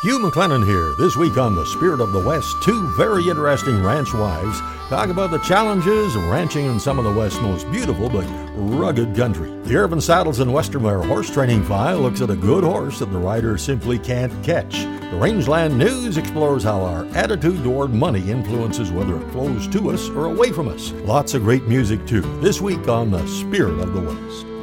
Hugh McLennan here. This week on The Spirit of the West, two very interesting ranch wives talk about the challenges of ranching in some of the West's most beautiful but rugged country. The Irvin Saddles and Westermeyer horse training file looks at a good horse that the rider simply can't catch. The Rangeland News explores how our attitude toward money influences whether it flows to us or away from us. Lots of great music too, this week on The Spirit of the West.